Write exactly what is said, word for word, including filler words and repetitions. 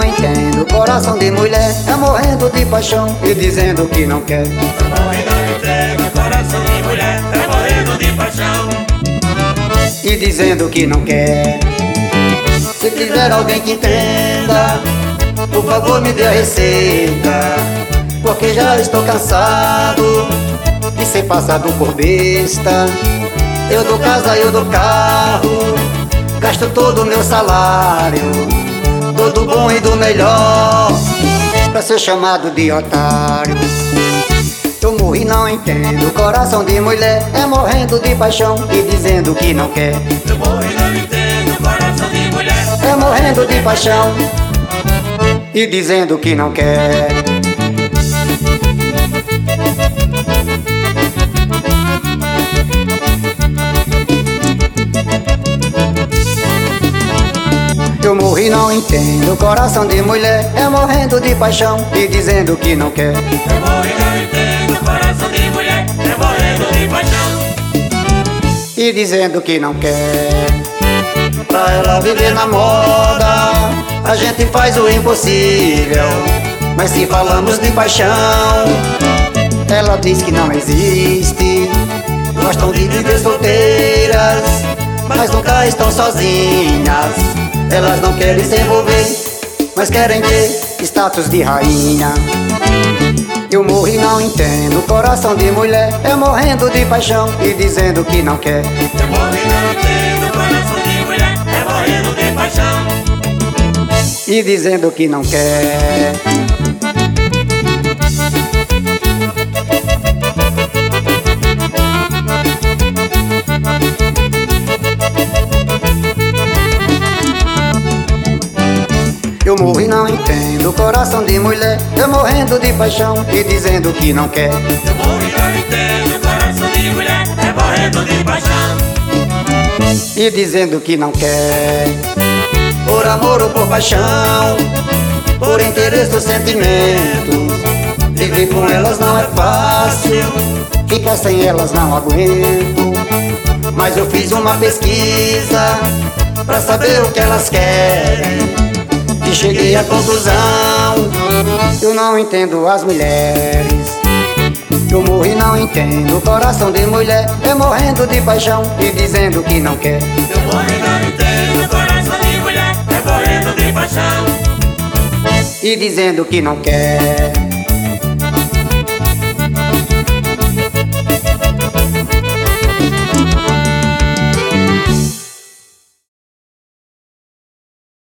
não entendo, coração de mulher é morrendo de paixão e dizendo que não quer. Eu morro e não entendo, coração de mulher é morrendo de paixão e dizendo que não quer. Se tiver alguém que entenda, por favor me dê a receita, porque já estou cansado de ser passado por besta. Eu dou casa, eu dou carro, gasto todo o meu salário, dou do bom e do melhor, pra ser chamado de otário. Eu morro e não entendo, coração de mulher é morrendo de paixão e dizendo que não quer. Eu morro e não entendo, coração de mulher é morrendo de paixão e dizendo que não quer. Eu morro e não entendo, coração de mulher é morrendo de paixão e dizendo que não quer. Eu morro e não entendo, coração de mulher é morrendo de paixão e dizendo que não quer. Pra ela viver na moda, a gente faz o impossível, mas se falamos de paixão, ela diz que não existe. Gostam de viver solteiras, mas nunca estão sozinhas. Elas não querem se envolver, mas querem ter status de rainha. Eu morro e não entendo, coração de mulher é morrendo de paixão e dizendo que não quer. Eu morro e não entendo, coração de mulher é morrendo de paixão e dizendo que não quer. Eu morro e não entendo, coração de mulher é morrendo de paixão e dizendo que não quer. Eu morro e não entendo, coração de mulher é morrendo de paixão e dizendo que não quer. Por amor ou por paixão, por interesse dos sentimentos, viver com elas não é fácil, ficar sem elas não aguento. Mas eu fiz uma pesquisa pra saber o que elas querem e cheguei à conclusão, eu não entendo as mulheres. Eu morro e não entendo, coração de mulher é morrendo de paixão e dizendo que não quer. Eu morro e não entendo, coração de mulher é morrendo de paixão e dizendo que não quer.